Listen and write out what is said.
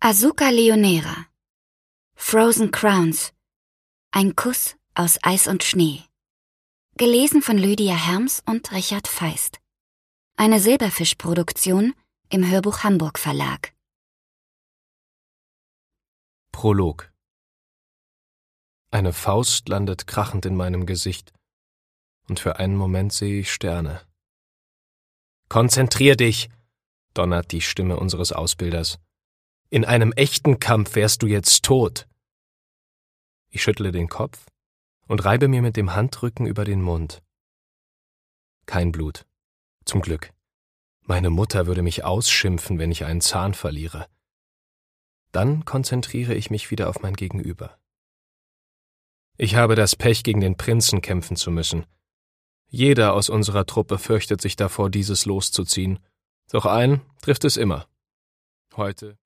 Asuka Leonera. Frozen Crowns. Ein Kuss aus Eis und Schnee. Gelesen von Lydia Herms und Richard Feist. Eine Silberfisch-Produktion im Hörbuch Hamburg Verlag. Prolog. Eine Faust landet krachend in meinem Gesicht, und für einen Moment sehe ich Sterne. »Konzentrier dich«, donnert die Stimme unseres Ausbilders. »In einem echten Kampf wärst du jetzt tot.« Ich schüttle den Kopf und reibe mir mit dem Handrücken über den Mund. Kein Blut. Zum Glück. Meine Mutter würde mich ausschimpfen, wenn ich einen Zahn verliere. Dann konzentriere ich mich wieder auf mein Gegenüber. Ich habe das Pech, gegen den Prinzen kämpfen zu müssen. Jeder aus unserer Truppe fürchtet sich davor, dieses loszuziehen. Doch einen trifft es immer. Heute